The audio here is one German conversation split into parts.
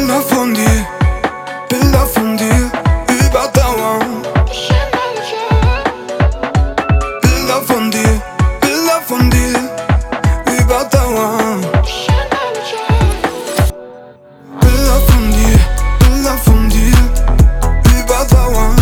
Bilder von dir überdauern. Bilder von dir überdauern. Bilder von dir überdauern.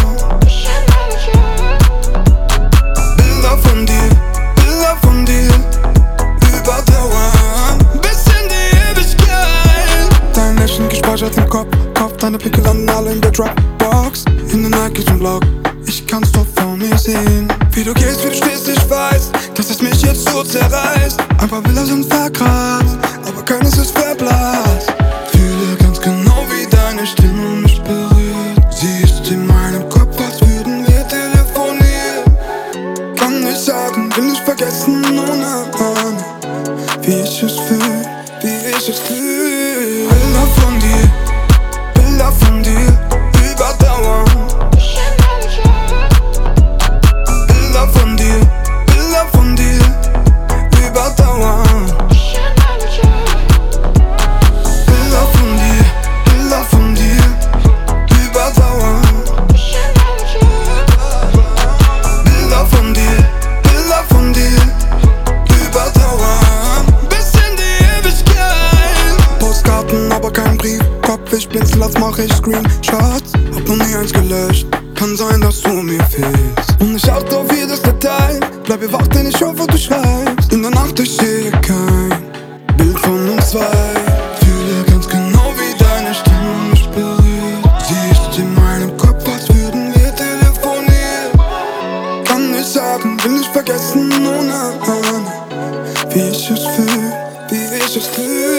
Bilder von dir überdauern. Bis in die Ewigkeit. Dein Lächeln gespeichert im Kopf, deine Blicke landen alle in der Dropbox. In den Nikes und Block, ich kann's doch vor mir sehen. Wie du gehst, wie du stehst, ich weiß, dass es mich jetzt so zerreißt. Ein paar Bilder sind verkratzt, aber keines ist verblasst. Fühle ganz genau, wie deine Stimme mich berührt. Sie ist in meinem Kopf, als würden wir telefonieren. Kann nicht sagen, will nicht vergessen, ohne Ahnung, wie ich es fühl, Bilder von dir überdauern. Bilder von dir überdauern. Bilder von dir überdauern. Bilder von dir überdauern. Bis in die Ewigkeit. Postkarten, aber kein Brief. Kopf, ich blinzel, als mach ich Screenshots. Hab noch nie eins gelöscht, kann sein, dass du mir fehlst. Und ich achte auf jedes Detail, bleib hier wach, denn ich hoffe, du schreibst. In der Nacht, ich sehe kein Bild von uns zwei. Fühle ganz genau, wie deine Stimme mich berührt. Sie ist in meinem Kopf, als würden wir telefonieren. Kann nicht sagen, will nicht vergessen, ohne Ahnung, wie ich es fühl,